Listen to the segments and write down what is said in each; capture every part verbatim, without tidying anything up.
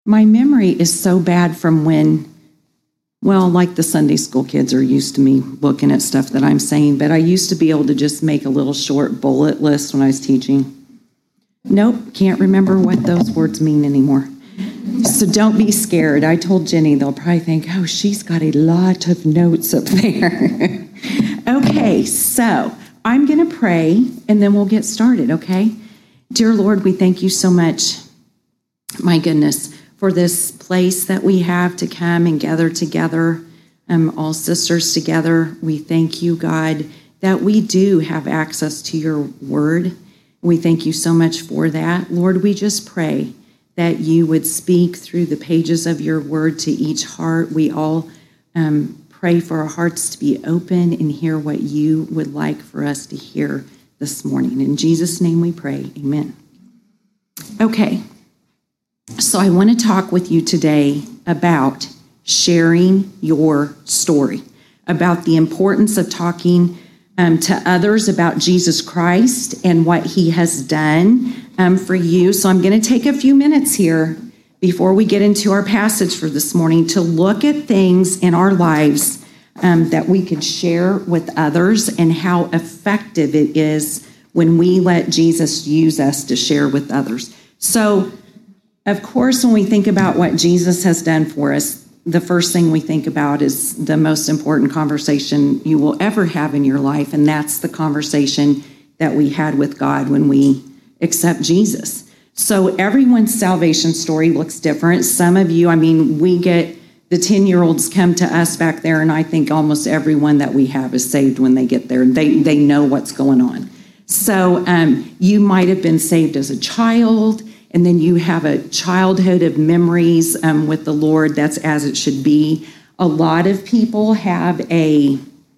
My memory is so bad from when, well, like the Sunday school kids are used to me looking at stuff that I'm saying, but I used to be able to just make a little short bullet list when I was teaching. Nope, can't remember what those words mean anymore. So don't be scared. I told Jenny, they'll probably think, oh, she's got a lot of notes up there. Okay, so I'm going to pray, and then we'll get started, okay? Dear Lord, we thank you so much, my goodness, for this place that we have to come and gather together, um, all sisters together. We thank you, God, that we do have access to your word. We thank you so much for that. Lord, we just pray that you would speak through the pages of your word to each heart. We all um, pray for our hearts to be open and hear what you would like for us to hear this morning. In Jesus' name we pray, amen. Okay, so I want to talk with you today about sharing your story, about the importance of talking um, to others about Jesus Christ and what he has done um, for you. So I'm going to take a few minutes here before we get into our passage for this morning to look at things in our lives um, that we could share with others and how effective it is when we let Jesus use us to share with others. So, of course, when we think about what Jesus has done for us, the first thing we think about is the most important conversation you will ever have in your life, and that's the conversation that we had with God when we accept Jesus. So everyone's salvation story looks different. Some of you, I mean, we get the ten-year-olds come to us back there, and I think almost everyone that we have is saved when they get there. They, they know what's going on. So um, you might have been saved as a child, and then you have a childhood of memories um, with the Lord. That's as it should be. A lot of people have a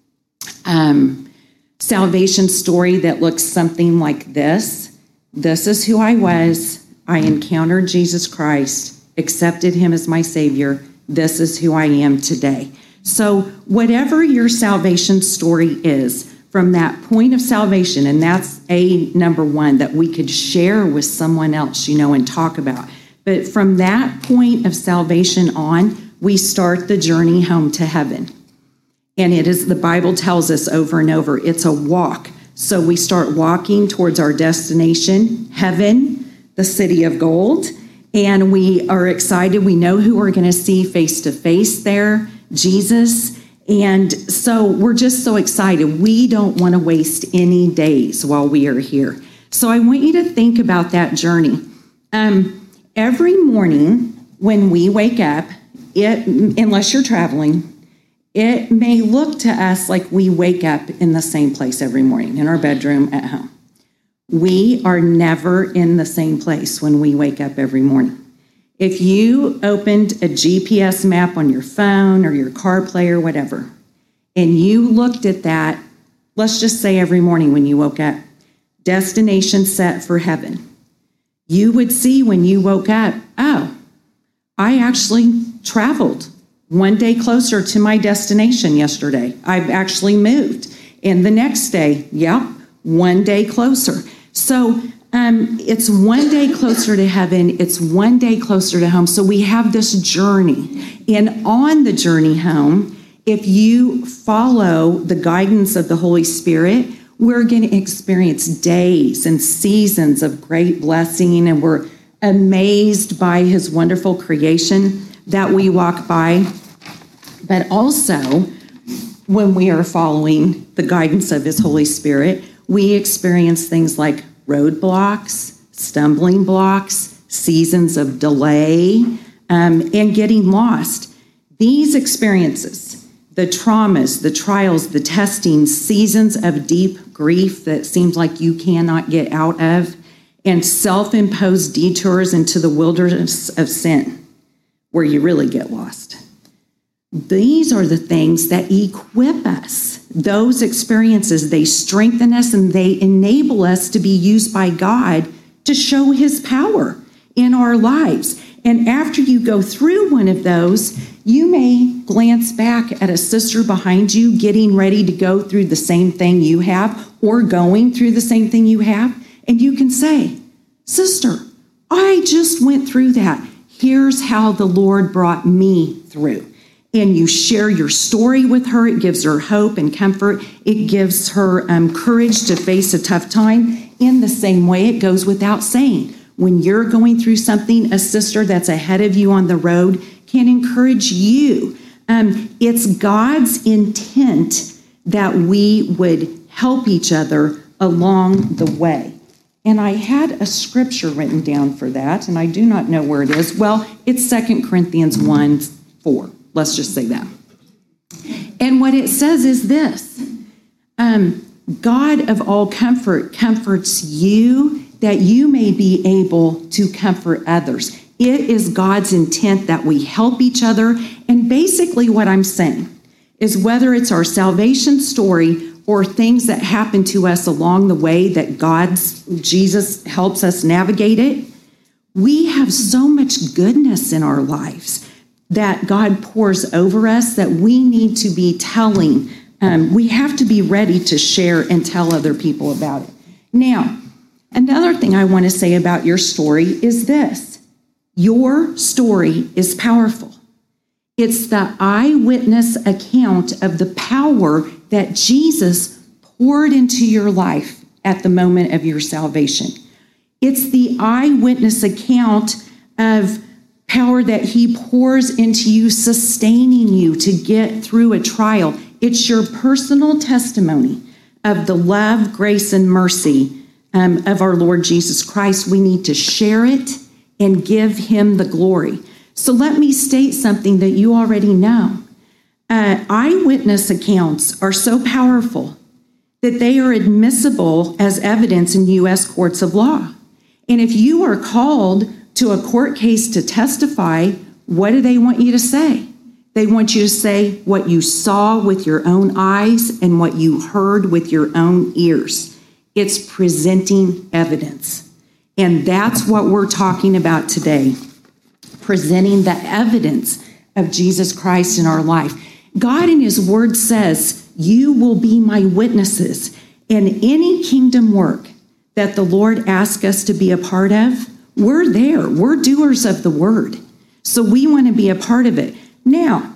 um, salvation story that looks something like this. This is who I was. I encountered Jesus Christ, accepted him as my Savior. This is who I am today. So whatever your salvation story is, from that point of salvation, and that's a number one that we could share with someone else, you know, and talk about. But from that point of salvation on, we start the journey home to heaven. And it is, the Bible tells us over and over, it's a walk. So we start walking towards our destination, heaven, the city of gold, and we are excited. We know who we're going to see face to face there, Jesus. And so we're just so excited. We don't want to waste any days while we are here. So I want you to think about that journey. Um, every morning when we wake up, it, unless you're traveling, it may look to us like we wake up in the same place every morning, in our bedroom, at home. We are never in the same place when we wake up every morning. If you opened a G P S map on your phone or your CarPlay or whatever, and you looked at that, let's just say every morning when you woke up, destination set for heaven, you would see when you woke up, oh, I actually traveled one day closer to my destination yesterday. I've actually moved. And the next day, yeah, one day closer. So um, it's one day closer to heaven. It's one day closer to home. So we have this journey. And on the journey home, if you follow the guidance of the Holy Spirit, we're going to experience days and seasons of great blessing, and we're amazed by his wonderful creation that we walk by. But also, when we are following the guidance of his Holy Spirit, we experience things like roadblocks, stumbling blocks, seasons of delay, um, and getting lost. These experiences, the traumas, the trials, the testing, seasons of deep grief that seems like you cannot get out of, and self-imposed detours into the wilderness of sin, where you really get lost. These are the things that equip us. Those experiences, they strengthen us and they enable us to be used by God to show his power in our lives. And after you go through one of those, you may glance back at a sister behind you getting ready to go through the same thing you have or going through the same thing you have. And you can say, sister, I just went through that. here's how the Lord brought me through. And you share your story with her. It gives her hope and comfort. It gives her um, courage to face a tough time. In the same way, it goes without saying. When you're going through something, a sister that's ahead of you on the road can encourage you. Um, it's God's intent that we would help each other along the way. And I had a scripture written down for that, and I do not know where it is. Well, it's Second Corinthians one four. Let's just say that. And what it says is this. Um, God of all comfort comforts you that you may be able to comfort others. It is God's intent that we help each other. And basically what I'm saying is whether it's our salvation story or things that happen to us along the way that God's, Jesus helps us navigate it, we have so much goodness in our lives that God pours over us that we need to be telling. Um, we have to be ready to share and tell other people about it. Now, another thing I want to say about your story is this. Your story is powerful. It's the eyewitness account of the power that Jesus poured into your life at the moment of your salvation. It's the eyewitness account of power that he pours into you, sustaining you to get through a trial. It's your personal testimony of the love, grace, and mercy um, of our Lord Jesus Christ. We need to share it and give him the glory. So let me state something that you already know. Uh, eyewitness accounts are so powerful that they are admissible as evidence in U S courts of law. And if you are called to a court case to testify, what do they want you to say? They want you to say what you saw with your own eyes and what you heard with your own ears. It's presenting evidence. And that's what we're talking about today, presenting the evidence of Jesus Christ in our life. God in his word says, you will be my witnesses. And any kingdom work that the Lord asks us to be a part of, we're there. We're doers of the word. So we want to be a part of it. Now,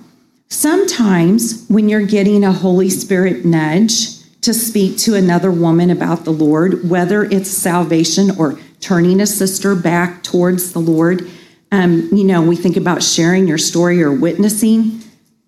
sometimes when you're getting a Holy Spirit nudge to speak to another woman about the Lord, whether it's salvation or turning a sister back towards the Lord, um, you know, we think about sharing your story or witnessing.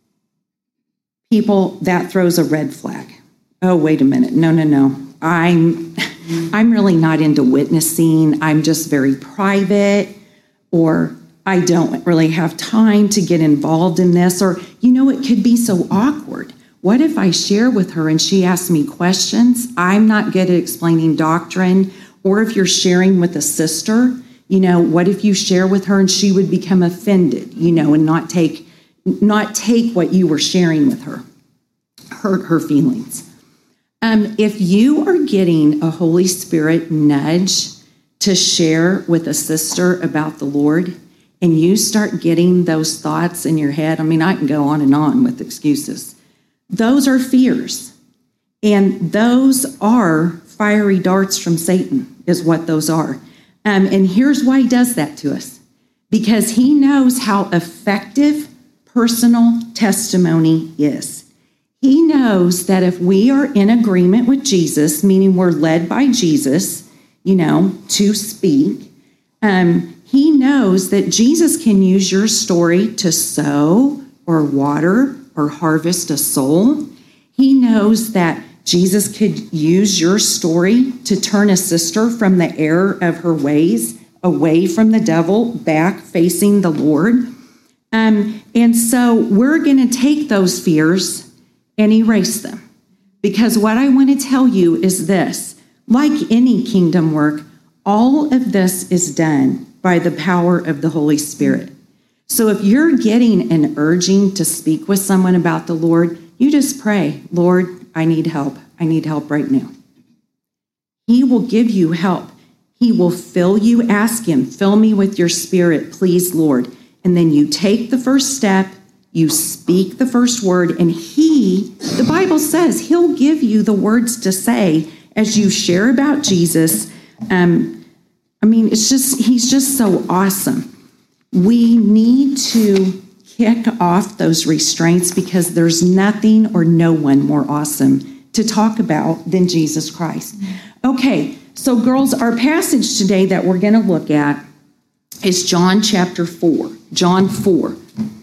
People, that throws a red flag. Oh, wait a minute. No, no, no. I'm... I'm really not into witnessing. I'm just very private, or I don't really have time to get involved in this. Or, you know, it could be so awkward. What if I share with her and she asks me questions? I'm not good at explaining doctrine. Or if you're sharing with a sister, you know, what if you share with her and she would become offended, you know, and not take, not take what you were sharing with her, hurt her feelings. Um, if you are getting a Holy Spirit nudge to share with a sister about the Lord, and you start getting those thoughts in your head, I mean, I can go on and on with excuses. Those are fears. And those are fiery darts from Satan, is what those are. Um, and here's why he does that to us. Because he knows how effective personal testimony is. He knows that if we are in agreement with Jesus, meaning we're led by Jesus, you know, to speak, um, he knows that Jesus can use your story to sow or water or harvest a soul. He knows that Jesus could use your story to turn a sister from the error of her ways, away from the devil, back facing the Lord. Um, and so we're going to take those fears and erase them. Because what I want to tell you is this, like any kingdom work, all of this is done by the power of the Holy Spirit. So if you're getting an urging to speak with someone about the Lord, you just pray, Lord, I need help. I need help right now. He will give you help. He will fill you. Ask him, fill me with your spirit, please, Lord. And then you take the first step. You speak the first word, and he, the Bible says, he'll give you the words to say as you share about Jesus. Um, I mean, it's just, he's just so awesome. We need to kick off those restraints because there's nothing or no one more awesome to talk about than Jesus Christ. Okay, so girls, our passage today that we're going to look at is John chapter four. John four.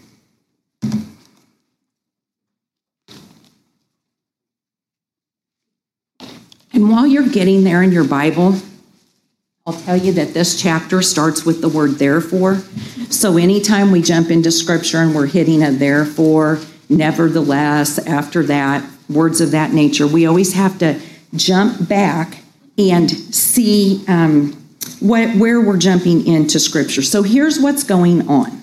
And while you're getting there in your Bible, I'll tell you that this chapter starts with the word therefore. So anytime we jump into scripture and we're hitting a therefore, nevertheless, after that, words of that nature, we always have to jump back and see um, what, where we're jumping into scripture. So here's what's going on.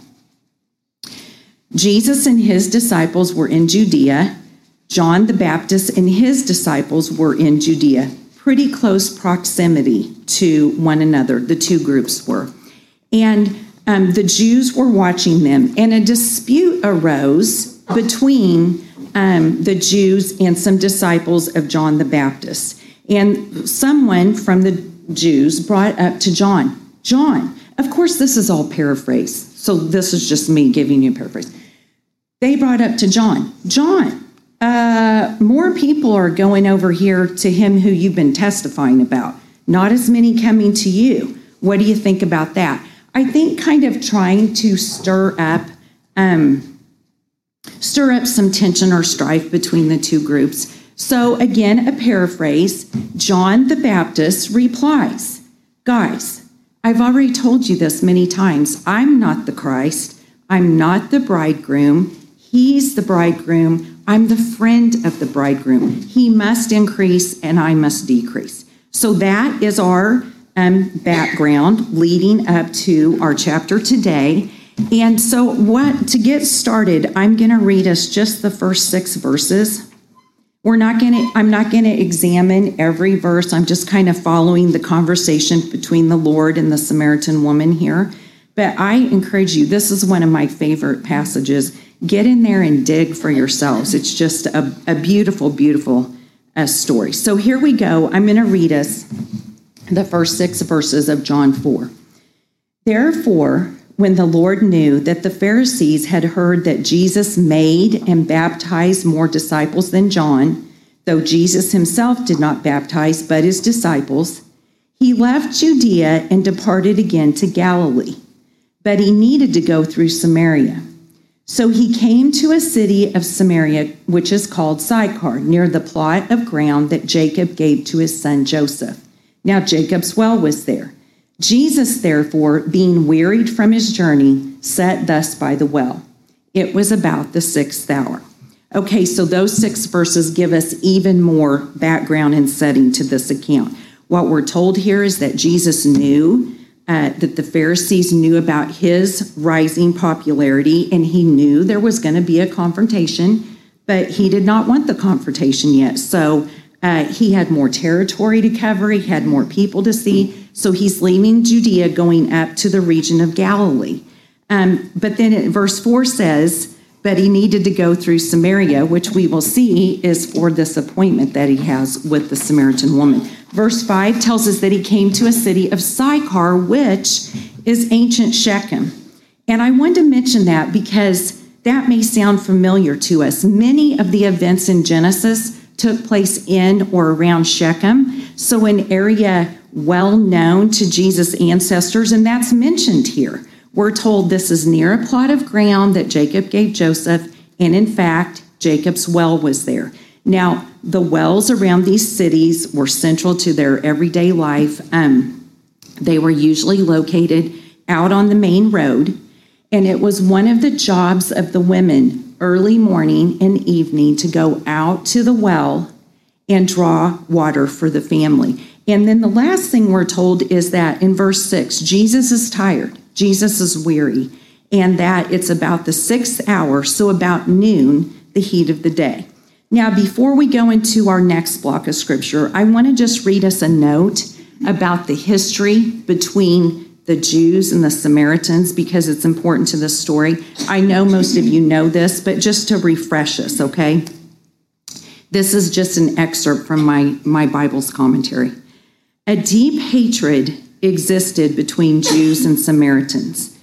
Jesus and his disciples were in Judea. John the Baptist and his disciples were in Judea. Pretty close proximity to one another, the two groups were. And um, the Jews were watching them, and a dispute arose between um, the Jews and some disciples of John the Baptist. And someone from the Jews brought up to John, John, of course this is all paraphrased, so this is just me giving you a paraphrase. They brought up to John, John, Uh, more people are going over here to him who you've been testifying about. Not as many coming to you. What do you think about that? I think kind of trying to stir up, um, stir up some tension or strife between the two groups. So again, a paraphrase, John the Baptist replies, guys, I've already told you this many times. I'm not the Christ. I'm not the bridegroom. He's the bridegroom. I'm the friend of the bridegroom. He must increase and I must decrease. So that is our um, background leading up to our chapter today. And so what to get started, I'm going to read us just the first six verses. We're not going to, I'm not going to examine every verse. I'm just kind of following the conversation between the Lord and the Samaritan woman here. But I encourage you, this is one of my favorite passages. Get in there and dig for yourselves. It's just a, a beautiful, beautiful uh, story. So here we go. I'm going to read us the first six verses of John four. Therefore, when the Lord knew that the Pharisees had heard that Jesus made and baptized more disciples than John, though Jesus himself did not baptize but his disciples, he left Judea and departed again to Galilee. But he needed to go through Samaria. So he came to a city of Samaria, which is called Sychar, near the plot of ground that Jacob gave to his son Joseph. Now Jacob's well was there. Jesus, therefore, being wearied from his journey, sat thus by the well. It was about the sixth hour. Okay, so those six verses give us even more background and setting to this account. What we're told here is that Jesus knew Uh, that the Pharisees knew about his rising popularity, and he knew there was going to be a confrontation, but he did not want the confrontation yet. So uh, he had more territory to cover. He had more people to see. So he's leaving Judea, going up to the region of Galilee. Um, but then it, verse four says, but he needed to go through Samaria, which we will see is for this appointment that he has with the Samaritan woman. Verse five tells us that he came to a city of Sychar, which is ancient Shechem. And I wanted to mention that because that may sound familiar to us. Many of the events in Genesis took place in or around Shechem, so an area well known to Jesus' ancestors, and that's mentioned here. We're told this is near a plot of ground that Jacob gave Joseph, and in fact, Jacob's well was there. Now, the wells around these cities were central to their everyday life. Um, they were usually located out on the main road, and it was one of the jobs of the women early morning and evening to go out to the well and draw water for the family. And then the last thing we're told is that in verse six, Jesus is tired. Jesus is weary, and that it's about the sixth hour, so about noon, the heat of the day. Now, before we go into our next block of scripture, I want to just read us a note about the history between the Jews and the Samaritans because it's important to this story. I know most of you know this, but just to refresh us, okay? This is just an excerpt from my, my Bible's commentary. A deep hatred existed between Jews and Samaritans.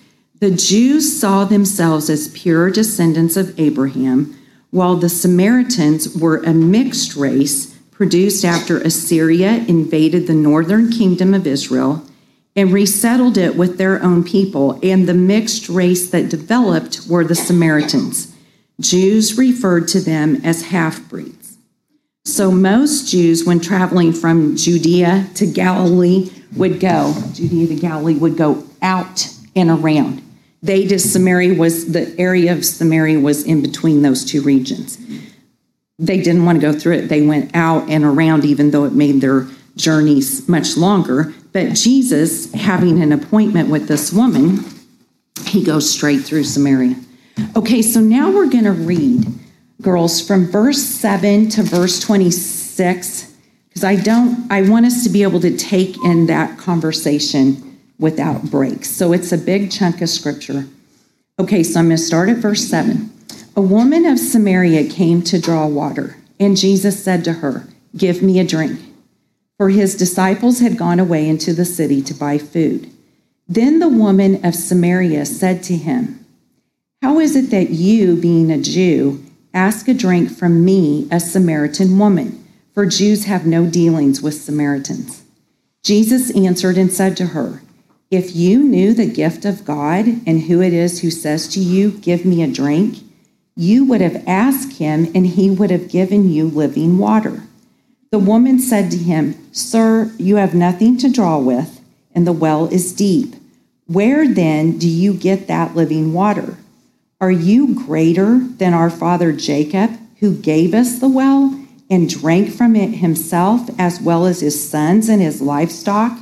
The Jews saw themselves as pure descendants of Abraham, while the Samaritans were a mixed race produced after Assyria invaded the northern kingdom of Israel and resettled it with their own people, and the mixed race that developed were the Samaritans. Jews referred to them as half-breeds. So most Jews, when traveling from Judea to Galilee, would go, Judea to Galilee would go out and around. They did Samaria was, the area of Samaria was in between those two regions. They didn't want to go through it. They went out and around, even though it made their journeys much longer. But Jesus, having an appointment with this woman, he goes straight through Samaria. Okay, so now we're going to read, girls, from verse seven to verse twenty-six, because I don't, I want us to be able to take in that conversation without breaks. So it's a big chunk of scripture. Okay, so I'm going to start at verse seven. A woman of Samaria came to draw water, and Jesus said to her, "Give me a drink." For his disciples had gone away into the city to buy food. Then the woman of Samaria said to him, "How is it that you, being a Jew, ask a drink from me, a Samaritan woman? For Jews have no dealings with Samaritans." Jesus answered and said to her, "If you knew the gift of God and who it is who says to you, 'Give me a drink,' you would have asked him, and he would have given you living water." The woman said to him, "Sir, you have nothing to draw with, and the well is deep. Where then do you get that living water? Are you greater than our father Jacob, who gave us the well and drank from it himself, as well as his sons and his livestock?"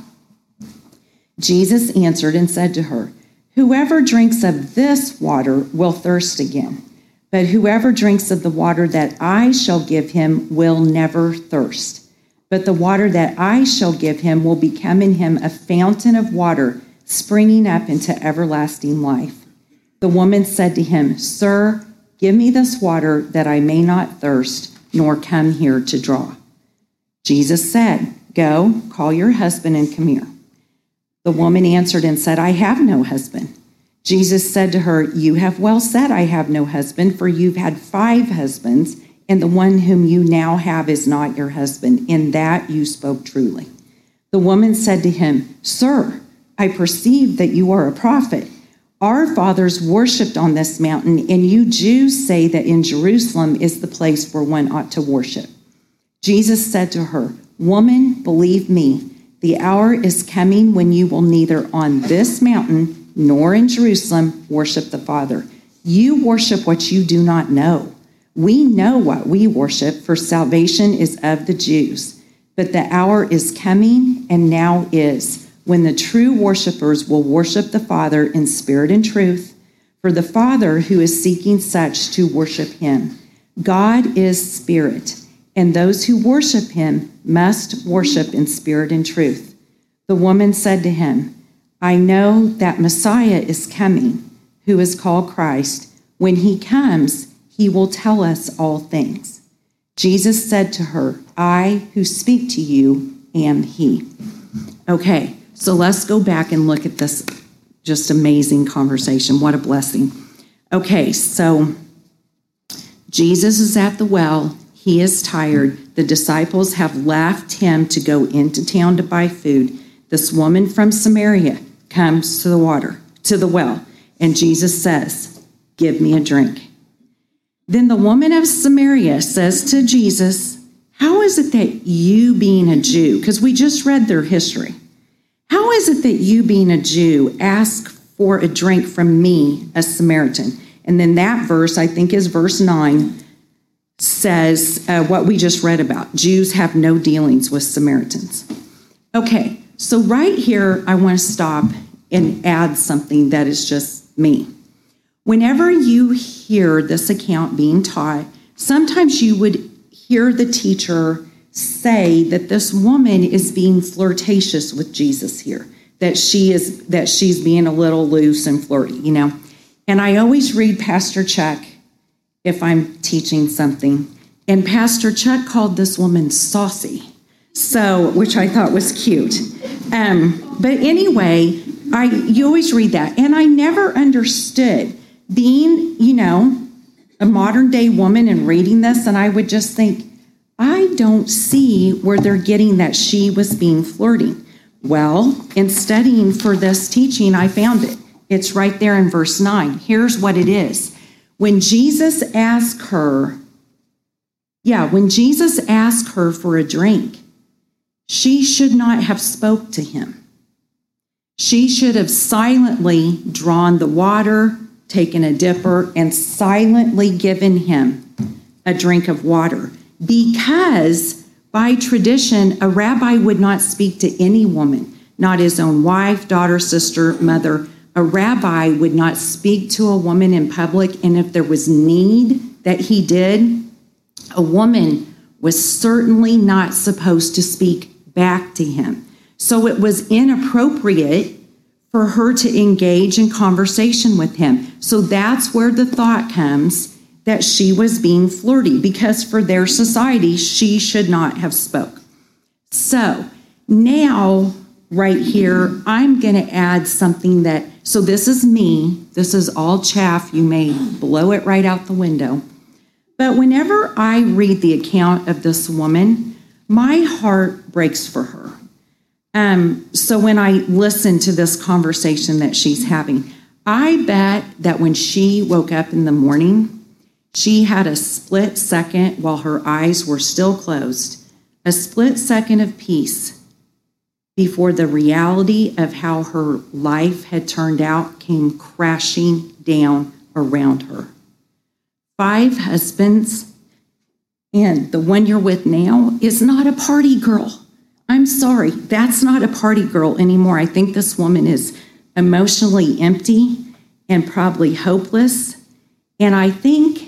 Jesus answered and said to her, "Whoever drinks of this water will thirst again. But whoever drinks of the water that I shall give him will never thirst. But the water that I shall give him will become in him a fountain of water springing up into everlasting life." The woman said to him, "Sir, give me this water that I may not thirst, nor come here to draw." Jesus said, "Go, call your husband and come here." The woman answered and said, "I have no husband." Jesus said to her, "You have well said, 'I have no husband,' for you've had five husbands, and the one whom you now have is not your husband. In that you spoke truly." The woman said to him, "Sir, I perceive that you are a prophet. Our fathers worshipped on this mountain, and you Jews say that in Jerusalem is the place where one ought to worship." Jesus said to her, "Woman, believe me, the hour is coming when you will neither on this mountain nor in Jerusalem worship the Father. You worship what you do not know. We know what we worship, for salvation is of the Jews. But the hour is coming, and now is, when the true worshipers will worship the Father in spirit and truth, for the Father who is seeking such to worship him. God is spirit, and those who worship him must worship in spirit and truth." The woman said to him, "I know that Messiah is coming, who is called Christ. When he comes, he will tell us all things." Jesus said to her, "I who speak to you am he." Okay, so let's go back and look at this just amazing conversation. What a blessing. Okay, so Jesus is at the well. He is tired. The disciples have left him to go into town to buy food. This woman from Samaria comes to the water, to the well, and Jesus says, "Give me a drink." Then the woman of Samaria says to Jesus, "How is it that you, being a Jew," because we just read their history, "how is it that you, being a Jew, ask for a drink from me, a Samaritan?" And then that verse, I think is verse nine, says uh, what we just read about. Jews have no dealings with Samaritans. Okay, so right here, I want to stop and add something that is just me. Whenever you hear this account being taught, sometimes you would hear the teacher say that this woman is being flirtatious with Jesus here, that she is that she's being a little loose and flirty, you know. And I always read Pastor Chuck if I'm teaching something, and Pastor Chuck called this woman saucy, so which I thought was cute. Um, but anyway, I you always read that. And I never understood being, you know, a modern day woman and reading this, and I would just think, I don't see where they're getting that she was being flirting. Well, in studying for this teaching, I found it. It's right there in verse nine. Here's what it is. When Jesus asked her, yeah, when Jesus asked her for a drink, she should not have spoke to him. She should have silently drawn the water, taken a dipper, and silently given him a drink of water. Because by tradition, a rabbi would not speak to any woman, not his own wife, daughter, sister, mother. A rabbi would not speak to a woman in public, and if there was need that he did, a woman was certainly not supposed to speak back to him. So it was inappropriate for her to engage in conversation with him. So that's where the thought comes that she was being flirty, because for their society, she should not have spoke. So now, right here, I'm going to add something that, so this is me, this is all chaff, you may blow it right out the window. But whenever I read the account of this woman, my heart breaks for her. Um, so when I listen to this conversation that she's having, I bet that when she woke up in the morning, she had a split second while her eyes were still closed, a split second of peace before the reality of how her life had turned out came crashing down around her. Five husbands, and the one you're with now is not a party girl. I'm sorry, that's not a party girl anymore. I think this woman is emotionally empty and probably hopeless. And I think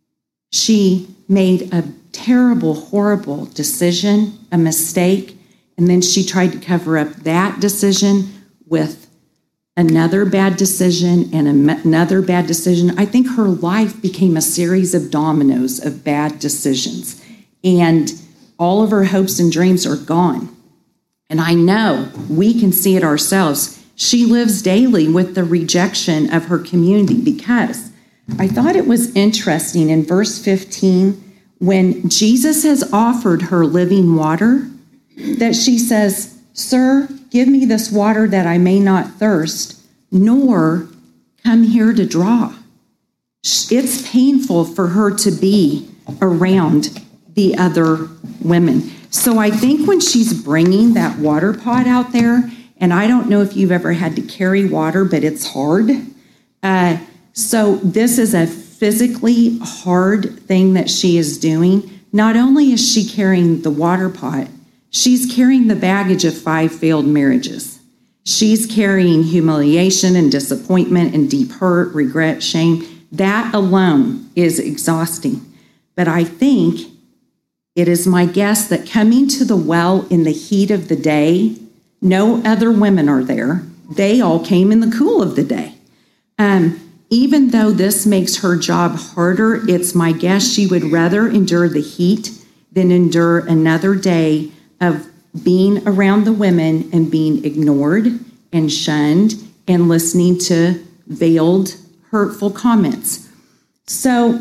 she made a terrible, horrible decision, a mistake, and then she tried to cover up that decision with another bad decision and another bad decision. I think her life became a series of dominoes of bad decisions, and all of her hopes and dreams are gone. And I know we can see it ourselves. She lives daily with the rejection of her community, because I thought it was interesting in verse fifteen, when Jesus has offered her living water, that she says, "Sir, give me this water that I may not thirst, nor come here to draw." It's painful for her to be around the other women. So I think when she's bringing that water pot out there, and I don't know if you've ever had to carry water, but it's hard. Uh, so this is a physically hard thing that she is doing. Not only is she carrying the water pot, she's carrying the baggage of five failed marriages. She's carrying humiliation and disappointment and deep hurt, regret, shame. That alone is exhausting. But I think it is my guess that coming to the well in the heat of the day, no other women are there. They all came in the cool of the day. Um, even though this makes her job harder, it's my guess she would rather endure the heat than endure another day of being around the women and being ignored and shunned and listening to veiled, hurtful comments. So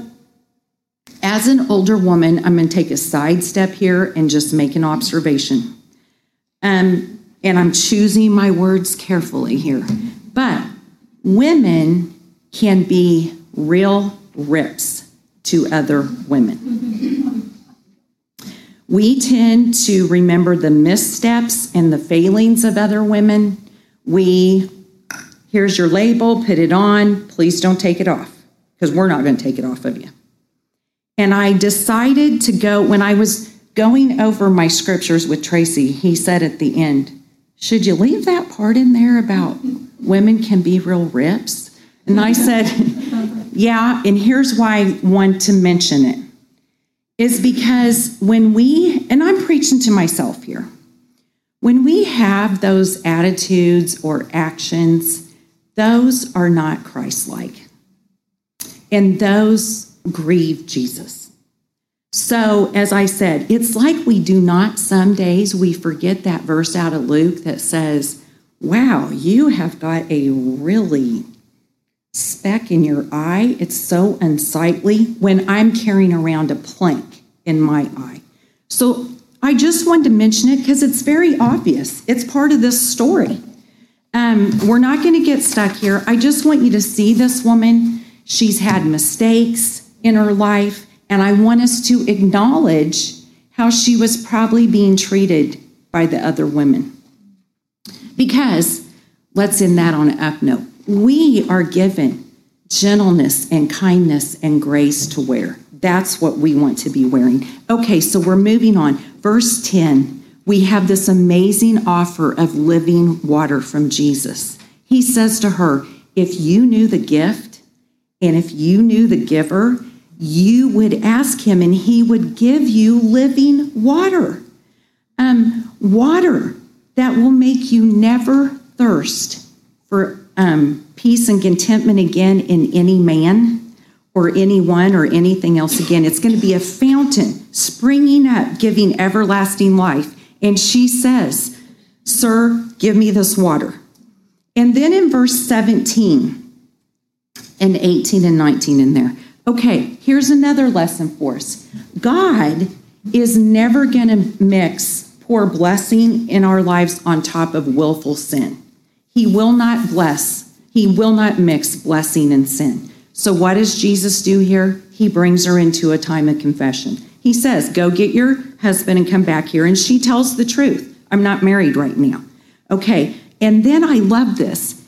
as an older woman, I'm going to take a side step here and just make an observation. Um, and I'm choosing my words carefully here. But women can be real rips to other women. We tend to remember the missteps and the failings of other women. We, here's your label, put it on, please don't take it off, because we're not going to take it off of you. And I decided to go, when I was going over my scriptures with Tracy, he said at the end, should you leave that part in there about women can be real rips? And I said, yeah, and here's why I want to mention it. Is because when we, and I'm preaching to myself here, when we have those attitudes or actions, those are not Christ-like. And those grieve Jesus. So, as I said, it's like we do not, some days we forget that verse out of Luke that says, wow, you have got a really speck in your eye. It's so unsightly when I'm carrying around a plank in my eye. So I just wanted to mention it because it's very obvious. It's part of this story. Um, we're not going to get stuck here. I just want you to see this woman. She's had mistakes in her life, and I want us to acknowledge how she was probably being treated by the other women. Because, let's end that on an up note, we are given gentleness and kindness and grace to wear. That's what we want to be wearing. Okay, so we're moving on. Verse ten, we have this amazing offer of living water from Jesus. He says to her, if you knew the gift and if you knew the giver, you would ask him and he would give you living water. Um, water that will make you never thirst for um, peace and contentment again in any man or anyone or anything else again. It's going to be a fountain springing up, giving everlasting life. And she says, sir, give me this water. And then in verse seventeen and eighteen and nineteen in there, okay, here's another lesson for us. God is never going to mix pour blessing in our lives on top of willful sin. He will not bless. He will not mix blessing and sin. So what does Jesus do here? He brings her into a time of confession. He says, go get your husband and come back here. And she tells the truth. I'm not married right now. Okay. And then I love this.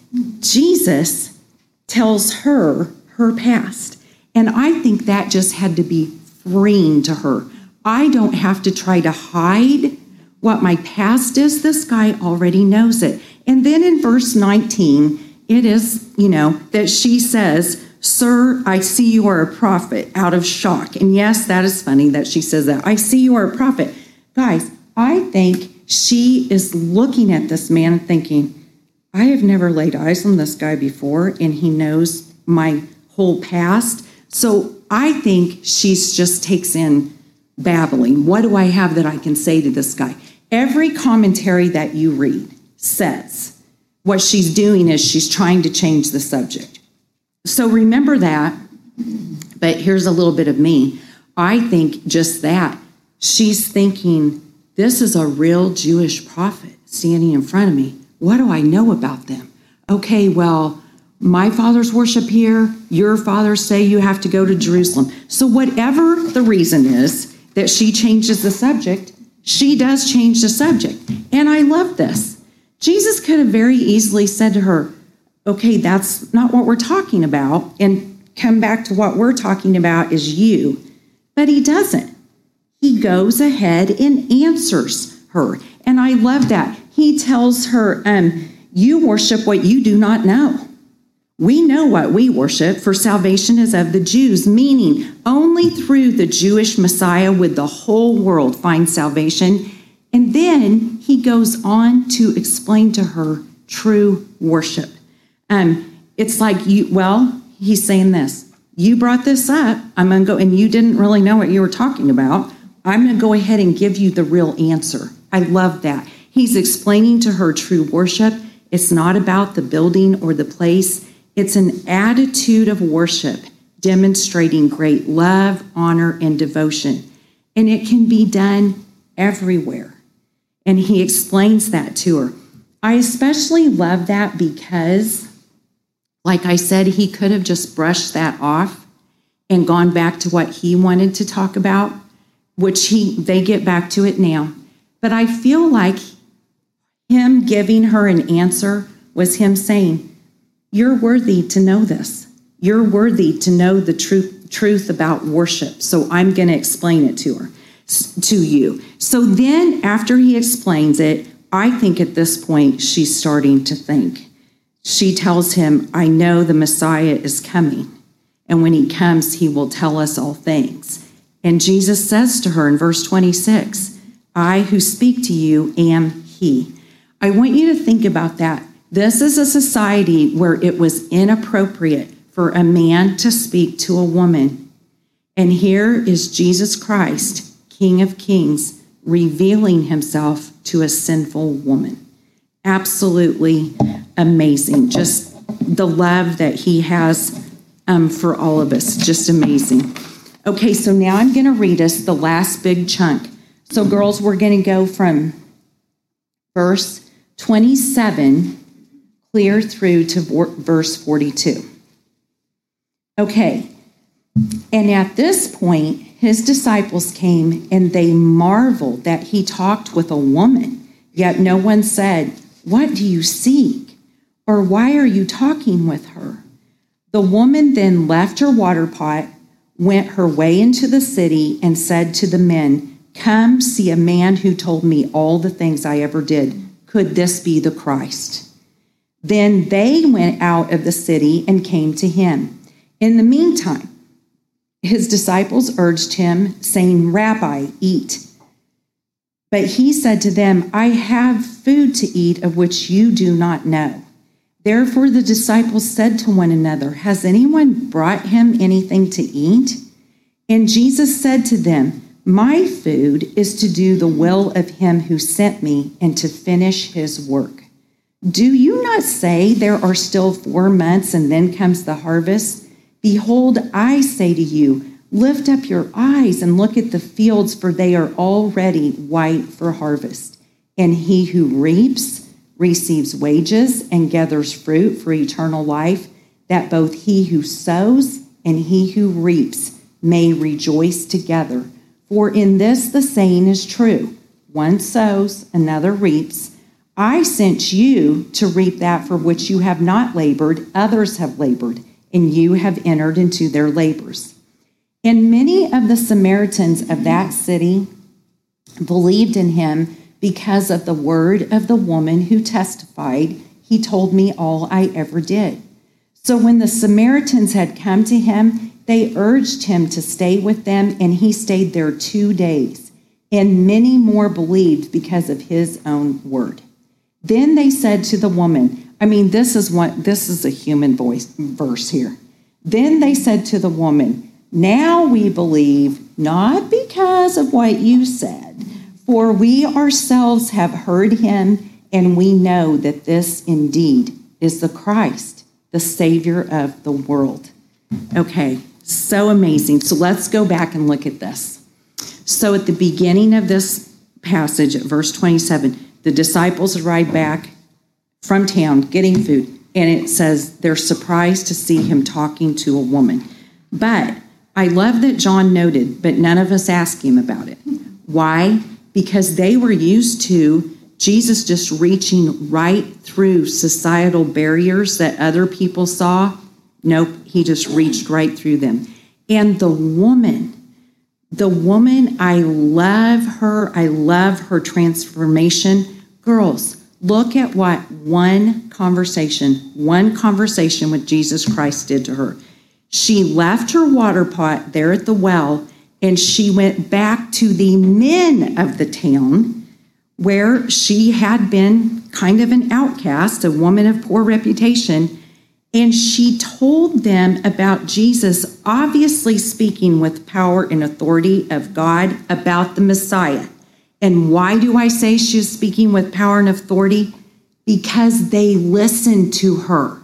Jesus tells her her past. And I think that just had to be freeing to her. I don't have to try to hide what my past is. This guy already knows it. And then in verse nineteen, it is, you know, that she says, sir, I see you are a prophet, out of shock. And yes, that is funny that she says that. I see you are a prophet. Guys, I think she is looking at this man and thinking, I have never laid eyes on this guy before, and he knows my whole past. So I think she's just takes in babbling. What do I have that I can say to this guy? Every commentary that you read says what she's doing is she's trying to change the subject. So remember that, but here's a little bit of me. I think just that. She's thinking, this is a real Jewish prophet standing in front of me. What do I know about them? Okay, well, my fathers worship here. Your fathers say you have to go to Jerusalem. So whatever the reason is that she changes the subject, she does change the subject. And I love this. Jesus could have very easily said to her, okay, that's not what we're talking about, and come back to what we're talking about is you. But he doesn't. He goes ahead and answers her. And I love that. He tells her, um, you worship what you do not know. We know what we worship, for salvation is of the Jews, meaning only through the Jewish Messiah would the whole world find salvation. And then he goes on to explain to her true worship. Um, it's like, you. well, he's saying this. You brought this up. I'm going to go, and you didn't really know what you were talking about. I'm going to go ahead and give you the real answer. I love that. He's explaining to her true worship. It's not about the building or the place. It's an attitude of worship demonstrating great love, honor, and devotion. And it can be done everywhere. And he explains that to her. I especially love that because, like I said, he could have just brushed that off and gone back to what he wanted to talk about, which he they get back to it now. But I feel like him giving her an answer was him saying, you're worthy to know this. You're worthy to know the truth, truth about worship. So I'm going to explain it to her, to you. So then after he explains it, I think at this point she's starting to think. She tells him, I know the Messiah is coming. And when he comes, he will tell us all things. And Jesus says to her in verse twenty-six, I who speak to you am he. I want you to think about that. This is a society where it was inappropriate for a man to speak to a woman. And here is Jesus Christ, King of Kings, revealing himself to a sinful woman. absolutely amazing. Just the love that he has um, for all of us, just amazing. Okay, so now I'm going to read us the last big chunk. So girls, we're going to go from verse twenty-seven clear through to verse forty-two. Okay, and at this point, his disciples came and they marveled that he talked with a woman, yet no one said, "What do you seek?" or "Why are you talking with her?" The woman then left her water pot, went her way into the city, and said to the men, "Come see a man who told me all the things I ever did. Could this be the Christ?" Then they went out of the city and came to him. In the meantime, his disciples urged him, saying, "Rabbi, eat." But he said to them, "I have food to eat of which you do not know." Therefore the disciples said to one another, "Has anyone brought him anything to eat?" And Jesus said to them, "My food is to do the will of him who sent me and to finish his work. Do you not say there are still four months and then comes the harvest? Behold, I say to you, lift up your eyes and look at the fields, for they are already white for harvest. And he who reaps receives wages and gathers fruit for eternal life, that both he who sows and he who reaps may rejoice together. For in this the saying is true, one sows, another reaps. I sent you to reap that for which you have not labored, others have labored, and you have entered into their labors." And many of the Samaritans of that city believed in him because of the word of the woman who testified, "He told me all I ever did." So when the Samaritans had come to him, they urged him to stay with them, and he stayed there two days. And many more believed because of his own word. Then they said to the woman, I mean, this is what this is a human voice verse here. Then they said to the woman, "Now we believe, not because of what you said, for we ourselves have heard him, and we know that this indeed is the Christ, the Savior of the world." Okay, so amazing. So let's go back and look at this. So at the beginning of this passage, at verse twenty-seven, the disciples arrived back from town getting food, and it says they're surprised to see him talking to a woman. But I love that John noted, but none of us asked him about it. Why? Because they were used to Jesus just reaching right through societal barriers that other people saw. Nope, he just reached right through them. And the woman, the woman, I love her. I love her transformation. Girls, look at what one conversation, one conversation with Jesus Christ did to her. She left her water pot there at the well, and she went back to the men of the town where she had been kind of an outcast, a woman of poor reputation, and she told them about Jesus, obviously speaking with power and authority of God about the Messiah. And why do I say she was speaking with power and authority? Because they listened to her.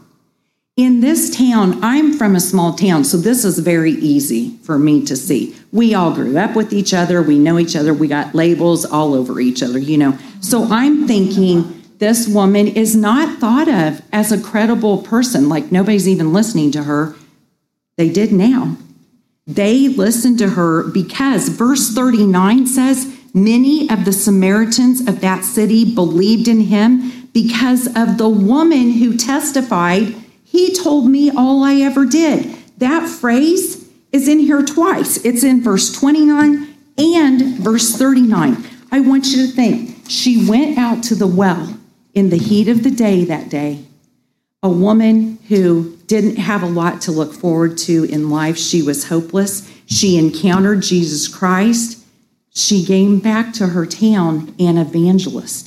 In this town, I'm from a small town, so this is very easy for me to see. We all grew up with each other. We know each other. We got labels all over each other, you know. So I'm thinking this woman is not thought of as a credible person, like nobody's even listening to her. They did now. They listened to her because verse thirty-nine says, many of the Samaritans of that city believed in him because of the woman who testified, "He told me all I ever did." That phrase is in here twice. It's in verse twenty-nine and verse thirty-nine. I want you to think, she went out to the well in the heat of the day that day, a woman who didn't have a lot to look forward to in life. She was hopeless. She encountered Jesus Christ. She came back to her town an evangelist.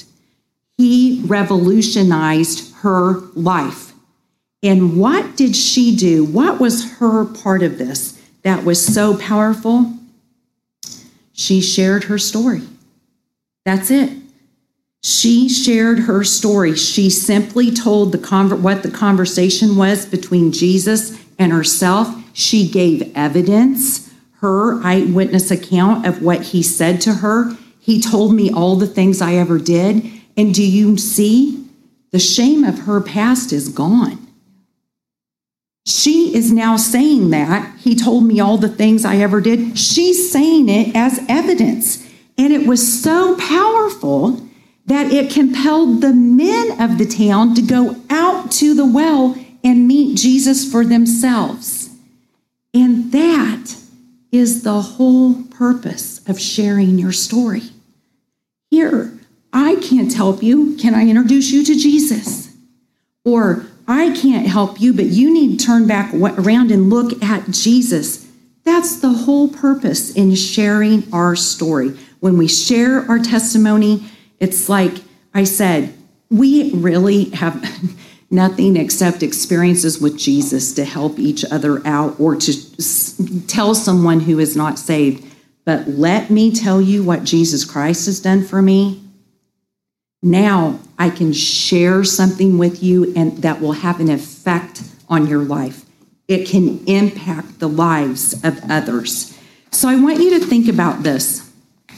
He revolutionized her life. And what did she do? What was her part of this that was so powerful? She shared her story. That's it. She shared her story. She simply told the conver- what the conversation was between Jesus and herself. She gave evidence, her eyewitness account of what he said to her. He told me all the things I ever did. And do you see? The shame of her past is gone. She is now saying that. He told me all the things I ever did. She's saying it as evidence. And it was so powerful that it compelled the men of the town to go out to the well and meet Jesus for themselves. And that is the whole purpose of sharing your story. Here, I can't help you. Can I introduce you to Jesus? Or I can't help you, but you need to turn back around and look at Jesus. That's the whole purpose in sharing our story. When we share our testimony, it's like I said, we really have nothing except experiences with Jesus to help each other out or to tell someone who is not saved. But let me tell you what Jesus Christ has done for me. Now I can share something with you and that will have an effect on your life. It can impact the lives of others. So I want you to think about this.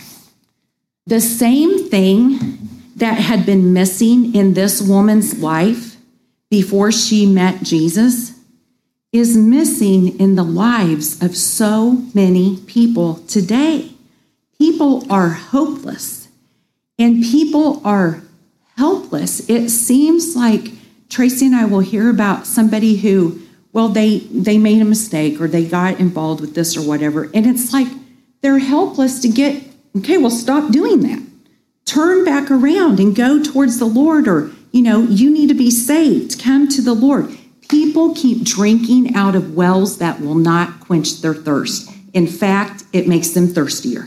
The same thing that had been missing in this woman's life before she met Jesus is missing in the lives of so many people today. People are hopeless and people are helpless. It seems like Tracy and I will hear about somebody who, well, they, they made a mistake or they got involved with this or whatever. And it's like they're helpless to get, okay, well, stop doing that. Turn back around and go towards the Lord, or, you know, you need to be saved. Come to the Lord. People keep drinking out of wells that will not quench their thirst. In fact, it makes them thirstier,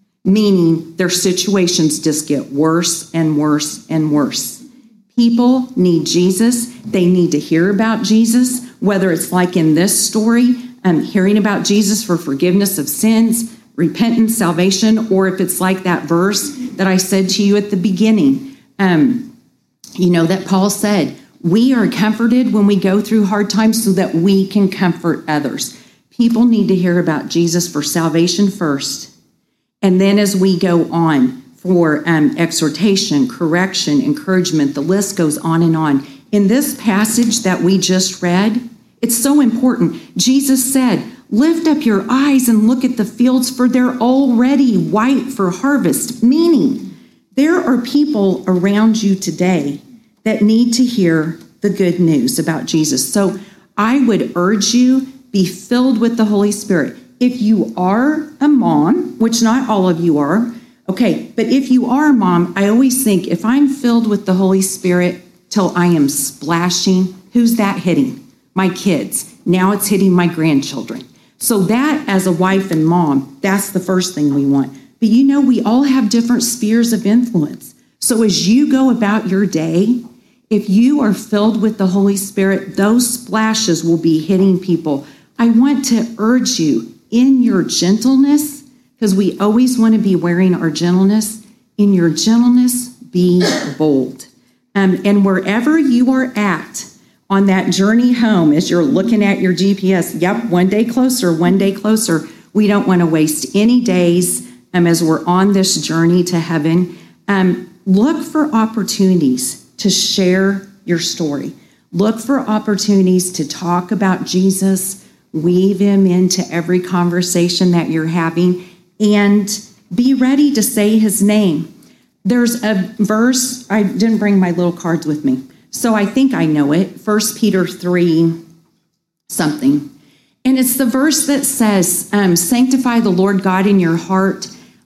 meaning their situations just get worse and worse and worse. People need Jesus. They need to hear about Jesus, whether it's like in this story, um, hearing about Jesus for forgiveness of sins, repentance, salvation, or if it's like that verse that I said to you at the beginning, um, you know, that Paul said, we are comforted when we go through hard times so that we can comfort others. People need to hear about Jesus for salvation first. And then as we go on for um, exhortation, correction, encouragement, the list goes on and on. In this passage that we just read, it's so important. Jesus said, lift up your eyes and look at the fields, for they're already white for harvest. Meaning, there are people around you today that need to hear the good news about Jesus. So I would urge you, be filled with the Holy Spirit. If you are a mom, which not all of you are, okay, but if you are a mom, I always think if I'm filled with the Holy Spirit till I am splashing, who's that hitting? My kids. Now it's hitting my grandchildren. So that, as a wife and mom, that's the first thing we want. But you know, we all have different spheres of influence. So as you go about your day, if you are filled with the Holy Spirit, those splashes will be hitting people. I want to urge you in your gentleness, because we always want to be wearing our gentleness, in your gentleness, be bold. Um, and wherever you are at, on that journey home, as you're looking at your G P S, yep, one day closer, one day closer. We don't want to waste any days um, as we're on this journey to heaven. Um, look for opportunities to share your story. Look for opportunities to talk about Jesus, weave him into every conversation that you're having, and be ready to say his name. There's a verse, I didn't bring my little cards with me, so I think I know it, First Peter three something. And it's the verse that says, um, sanctify the Lord God in your heart.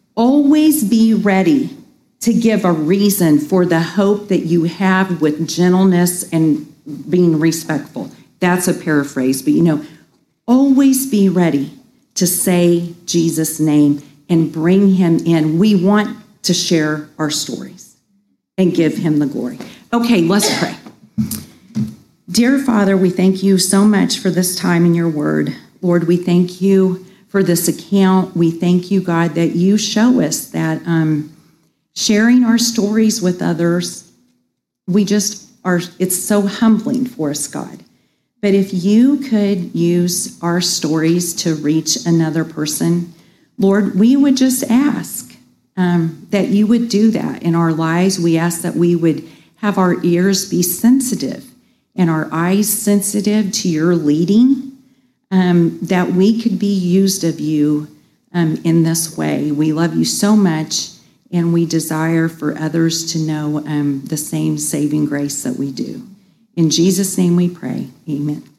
Always be ready to give a reason for the hope that you have with gentleness and being respectful. That's a paraphrase, but you know, always be ready to say Jesus' name and bring him in. We want to share our stories and give him the glory. Okay, let's pray. Dear Father, we thank you so much for this time in your word. Lord, we thank you for this account. We thank you, God, that you show us that um, sharing our stories with others. We just are, it's so humbling for us, God. But if you could use our stories to reach another person, Lord, we would just ask um, that you would do that in our lives. We ask that we would have our ears be sensitive and our eyes sensitive to your leading, um, that we could be used of you um, in this way. We love you so much, and we desire for others to know um, the same saving grace that we do. In Jesus' name we pray. Amen.